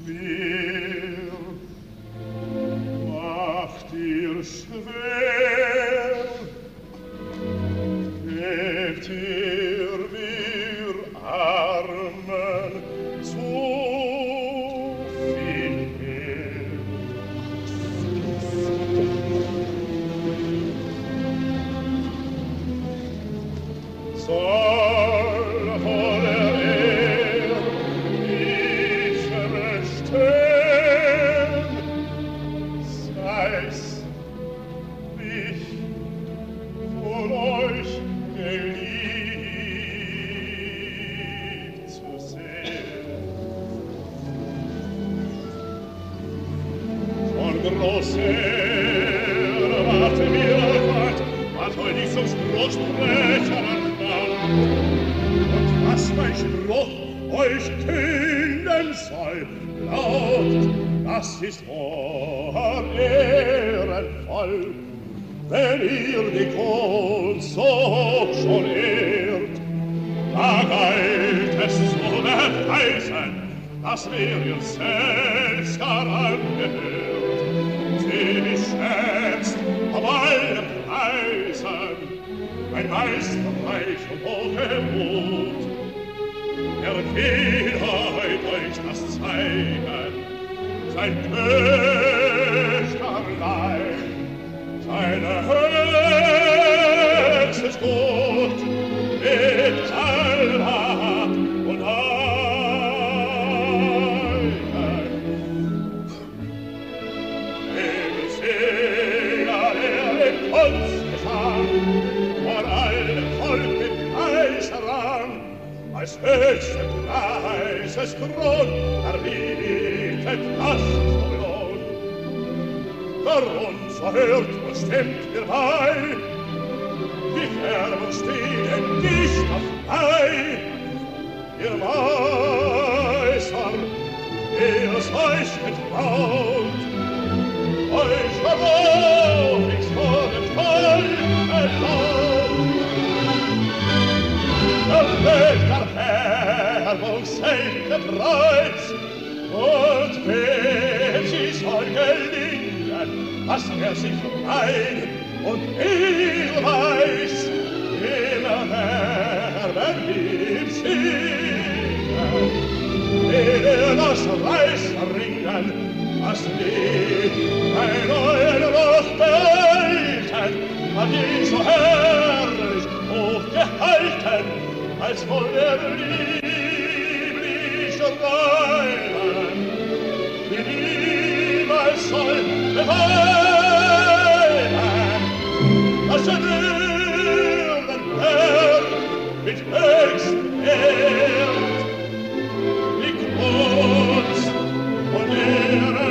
Wer macht dir schwer? Gebt ihr, wir Armen, zu viel mehr? Soll voller sei's mich von euch geliebt zu sehen. Von großer warte mir weit, wart euch nicht zum Strohsprecher an, und was mein Spruch euch künden soll, laut, das ist wahr ehrenvoll, wenn ihr die Kunst so schon ehrt, da galt es zu beweisen, dass wir ihr selbst daran gehört. Sie beschätzt auf allen Preisen, ein Meisterreich und Hochmut. Er will heute euch das zeigen, sein Töchterlein, seine höchstes Gut mit Allmacht und Eigen. Dem Seher, der den Kunstgesang vor allem Volk mit Kaiserrang als höchste Preisesgrund erbietet das zum Lohn. Darum so hört und stimmt mir bei, die Färbung stehen nicht auf Ei. Ihr Meister, der es euch getraut, euch verwohnt nichts vor dem Volk erlaubt. Der Weg der Färbung seid Preis, und wenn sie soll gelingen, dass sich rein und edelweiß immer werden ihm singen. Das Reißringen, das nie ein neuen Ruf behalten, hat ihn so herrlich hochgehalten, als wohl der liebliche Reimen, wie niemals soll beweilen, dass er den Berg mit höchsten Wert, die Kunst und Ehre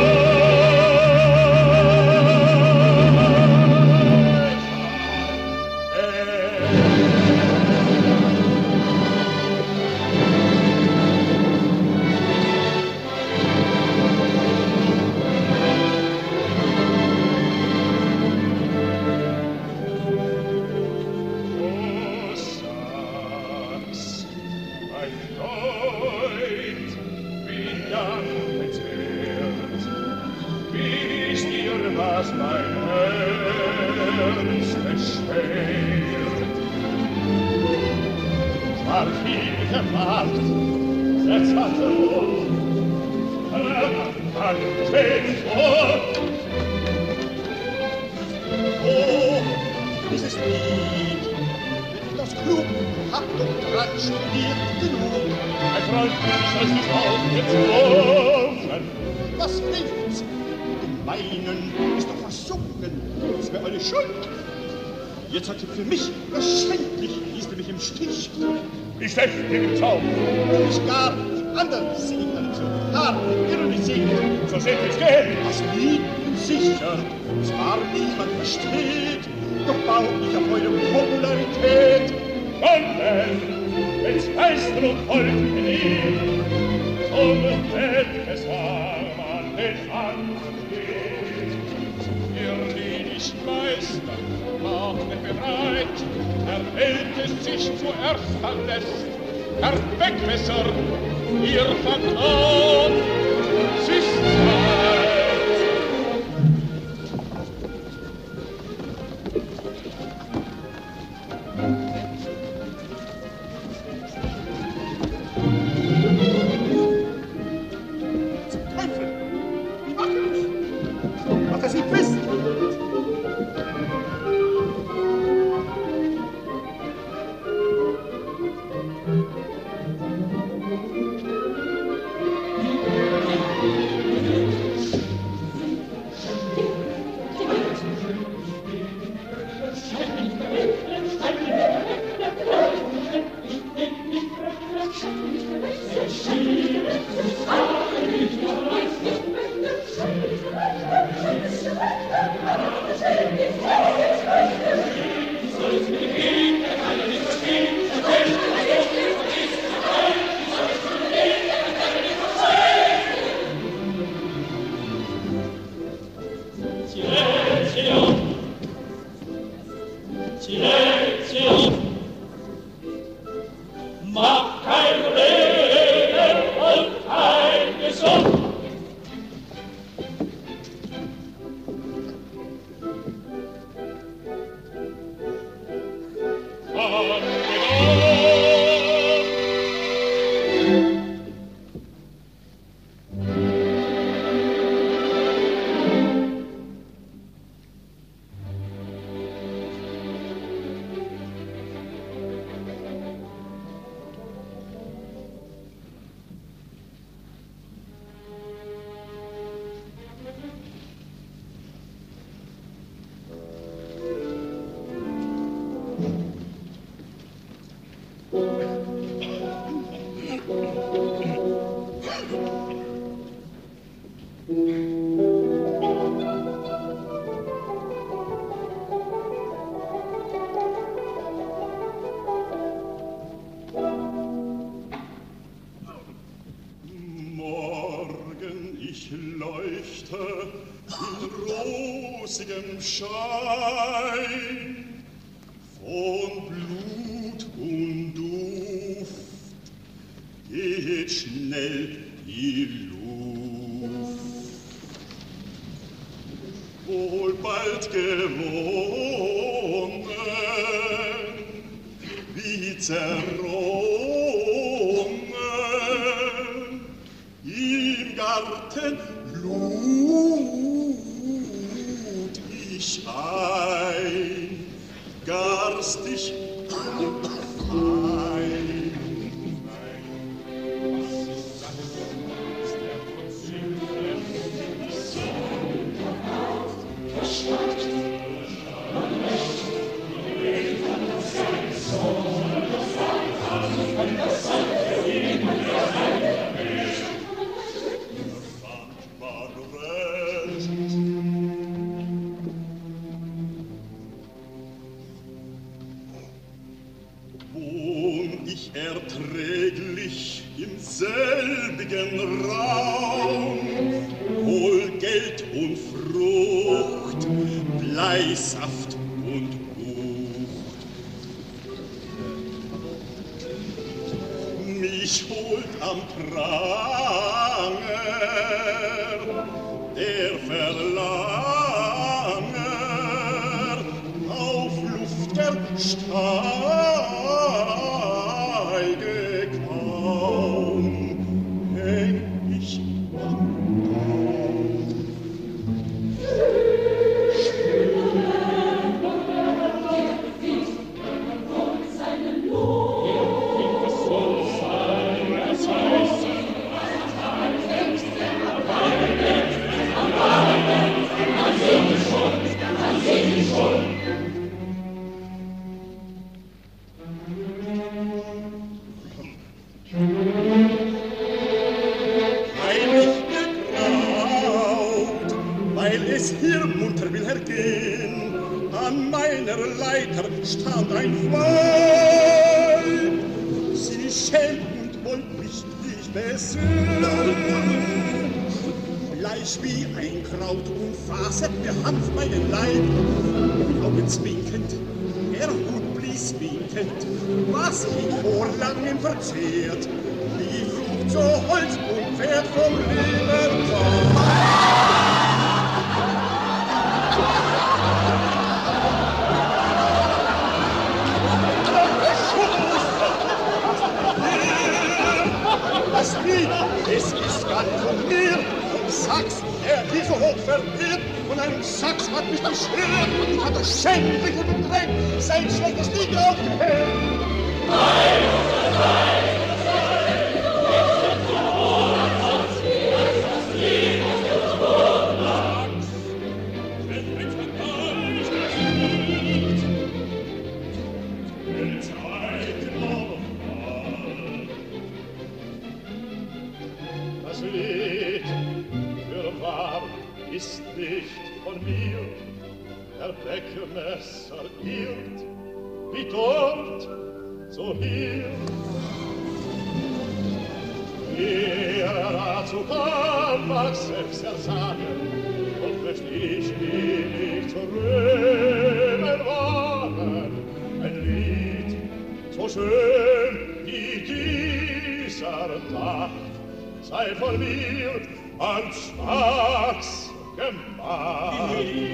was mein Herz beschwert. War viel gemacht, setz mal los, man steht vor. Oh, dieses Lied, das klug, hart und dran studiert genug. Mein Freund, ich soll's nicht aufgezogen. Was hilft's? Meinen ist doch versunken, ist mir eine Schuld. Jetzt hat sie für mich verschwendlich, ließ du mich im Stich. Ich helfe dir im Zaum. Ich gab die anderen Singen zu haben, ihr besiegt. So seht ich's gehen. Das Lied sicher, zwar niemand versteht, doch baut nicht auf eurem Popularität. Sondern, wenn's Meister und Volk geliebt, zum Wettgesang man den ansteht. Ihr Liedisch Meister, macht mich bereit, der Welt es sich zuerst verlässt. Herr Beckmesser, ihr fangt an, Teufel! Mach mich! Mache sie fest! Schein von Blut und Duft geht schnell die Luft. Wohl bald gewonnen, wie zerronnen, im Garten lud ich ein, garstig und fein. Erträglich im selbigen Raum, wohl Geld und Frucht, Bleisaft und Bucht. Mich holt am Pranger der Verlanger auf luftiger Steige kaum, häng ich am Baum. Hier munter will hergehen, an meiner Leiter stand ein Weib. Sie schämt und wollt mich nicht besehen. Bleich wie ein Kraut umfasset der Hanf meinen Leib. Augenzwinkend, der Hut blies winkend, was mich vor langem verzehrt. Die Frucht so Holz und Pferd vom Lebertag. Das Lied, es ist ganz von mir, Sachs, der hier so hoch verliert, und ein Sachs hat mich beschert, und ich hatte schändlich und bedrängt, sein schlechtes Lied aufgehört. Nein, nein, das Lied fürwahr ist nicht von mir, der Beckmesser irrt, wie dort, so hier. Dazu kann mag selbst sagen, und möcht ich ihn nicht rühmen wagen, ein Lied so schön wie dieser Tag sei von mir ans Schmags gemacht.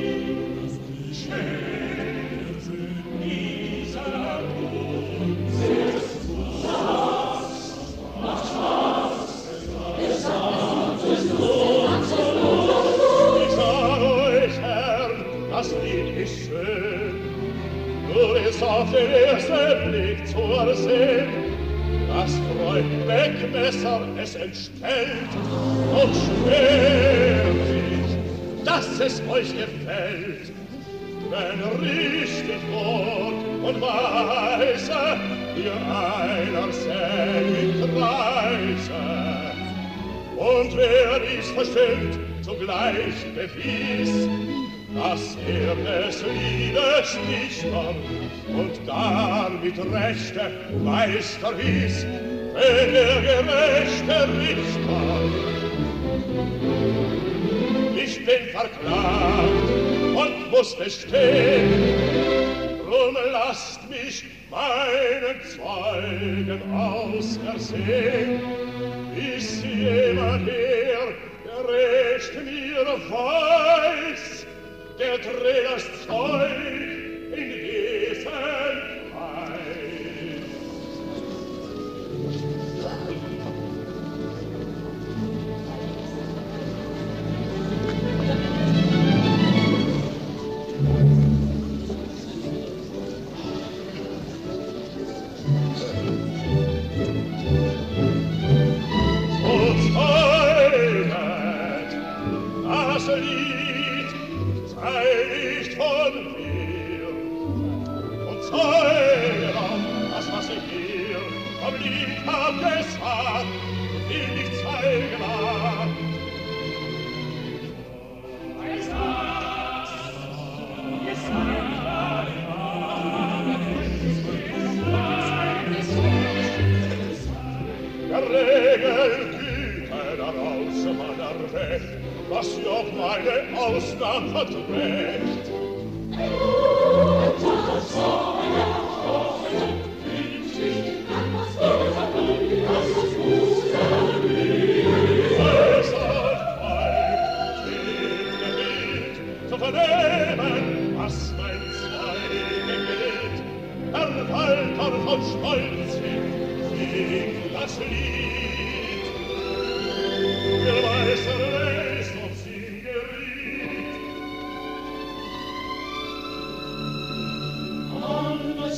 Das Lied ist schön, nur ist auf den ersten Blick zu ersehen, das Freund Beckmesser es entstellt und schwört sich, dass es euch gefällt, wenn richtig gut und weise ihr einer säget Reise. Und wer dies verstimmt, zugleich bewies, dass des Liedes Dichter und gar mit Rechte Meister wies, wenn gerechte Richter. Ich bin verklagt und muss bestehen, drum lasst mich meinen Zeugen ausersehen, bis jemand her, der recht mir weiß, der dreht das Zeug in diesen Kreis. So zeuget das Lied sei nicht von mir, und zeuge auch das, was ich hier vom Lied hab gesagt, will ich zeigen mag. Der Regel Güte daraus man erwähnt, was Job meine Ausnahme verträgt. Zu vernehmen, was mein Zeuge gilt, der Walter von Stolzig singt das Lied. Der Meister lässt uns ihn geriet.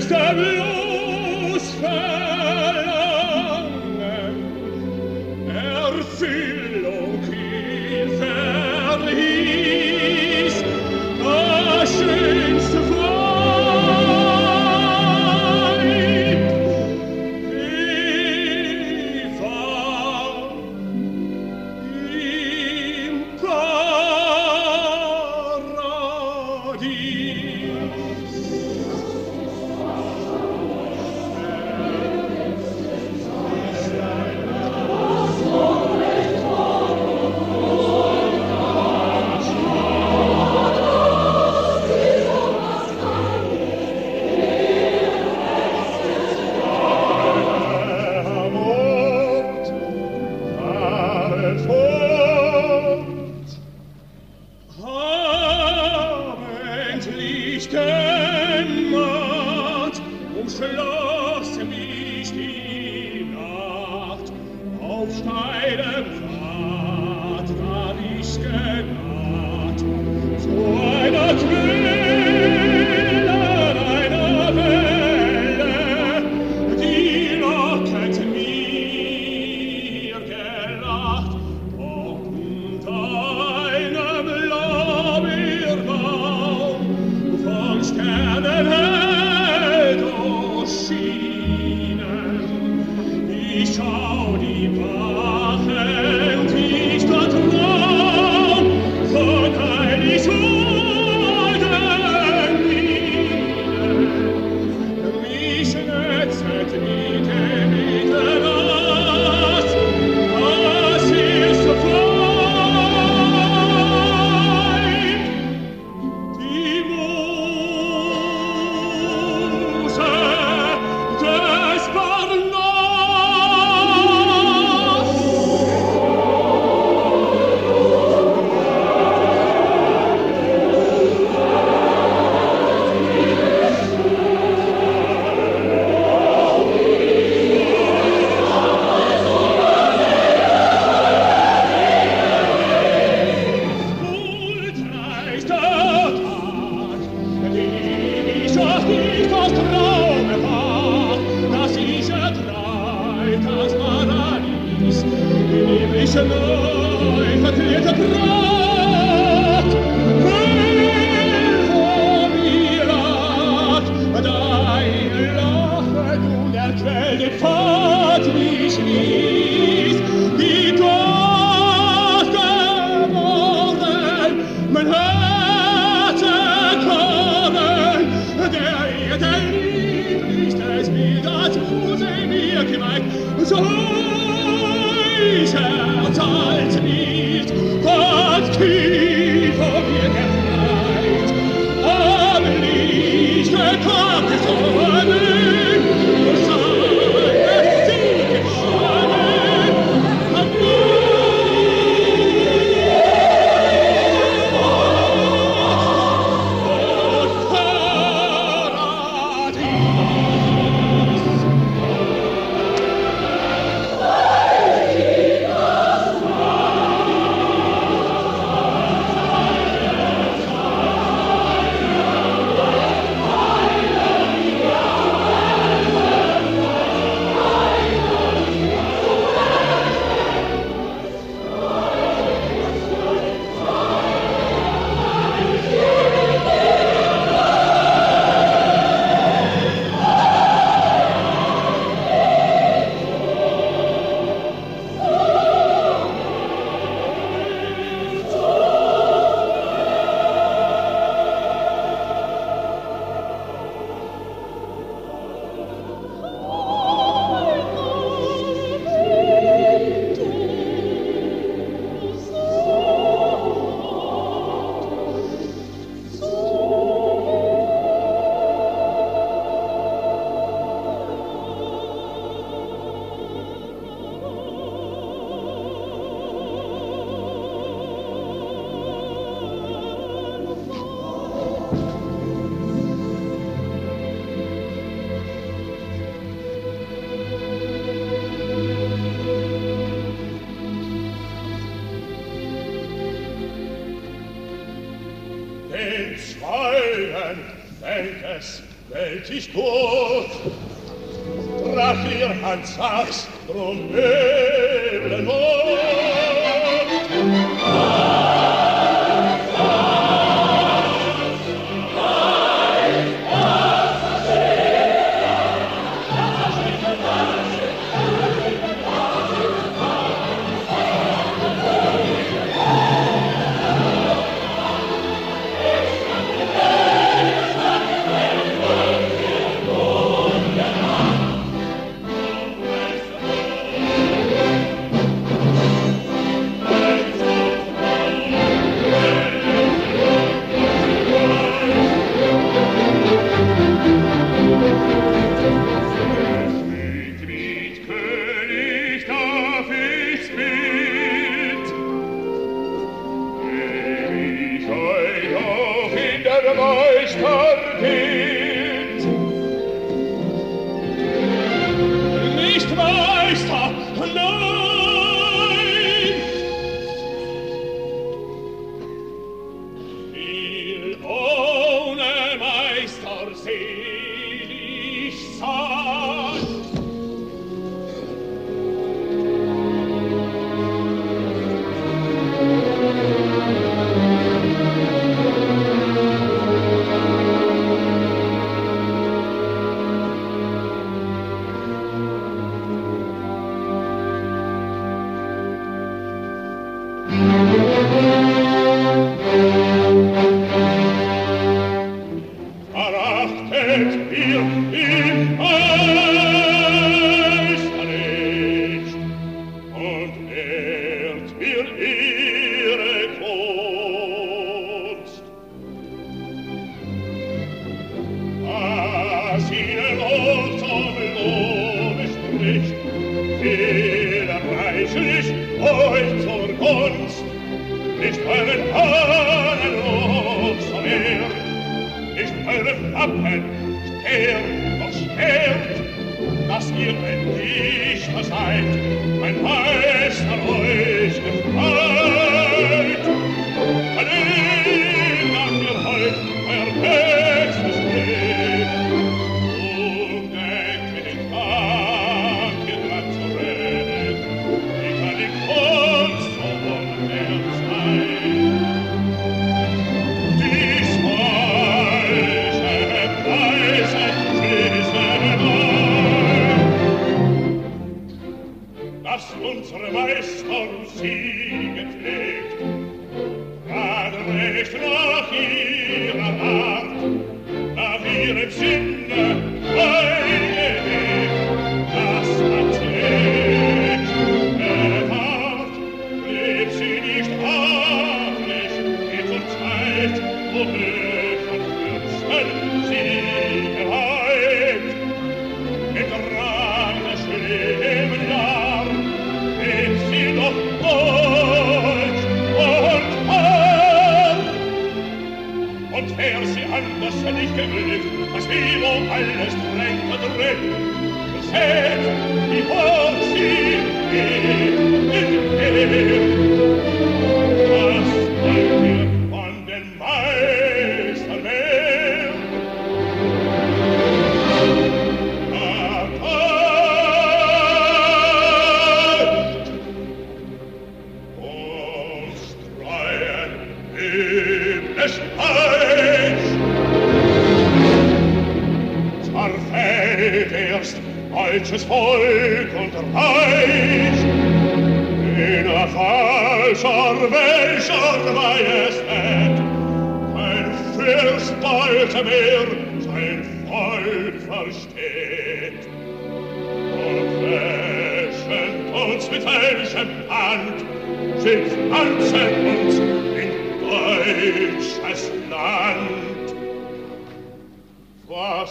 bloß Verlangen Erfüllung ihn verhieß, das schönste Weib, wie war im Paradies. Abendlich gemacht, umschloss mich die Nacht. Auf steilem Pfad war ich genaht, zu einer Quelle, einer Welle, die lockend mir gelacht, unter einem Lorbeerbaum von Sternen hell durchschienen. Ich schau die Wachen, die ich dort nahm, von heilig holden Mienen. Mich netzet mit dem Mitternacht, das erste Weib, die Muse des Parnass. Wohltreist der Tag, den ich auch nicht aus Traume war, dass ich ertreibt das Paradies, in dem ich neu verklärte Pracht. Will vor mir lag, dein Lachen und der Quell den Pfad mich ließ, wie Gott geworden, mein Herz erkommen, der Erde lieblichstes Bild als Muse mir geweiht, so ich Herz als nicht, Gott tief vor mir gefreit, am Licht gekommen ist Sonnen, und seine Sieg gewonnen, am Den Zweien fällt es Welt ist gut, trag ihr Hand Sachs, drum möble Not.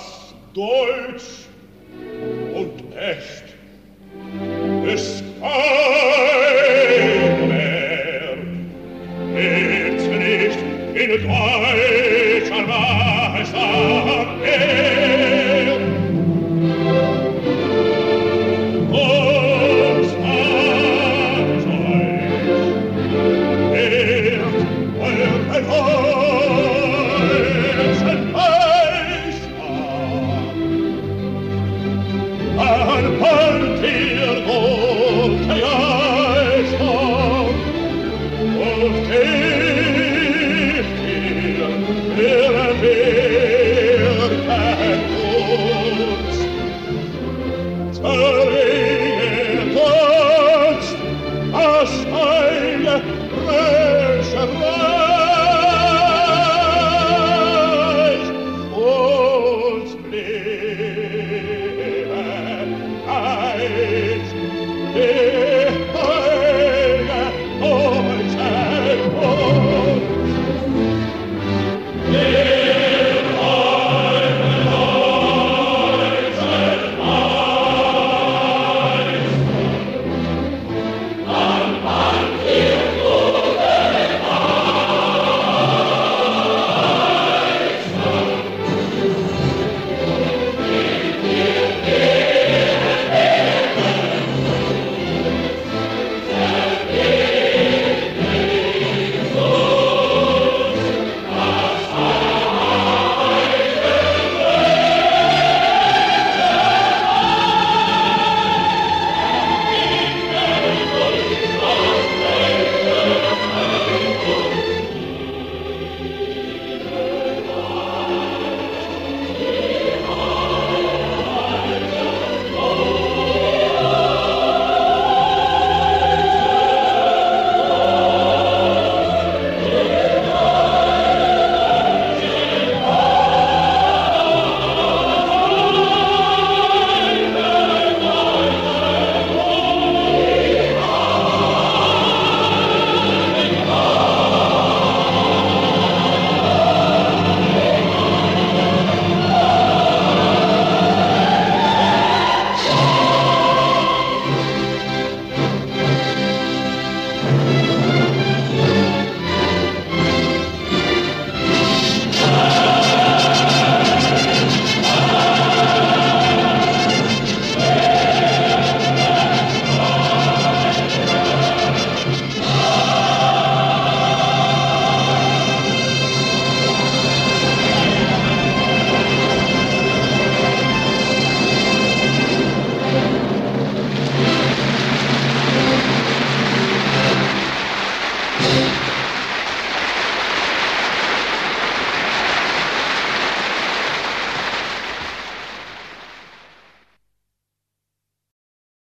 Deutsch und echt, es kann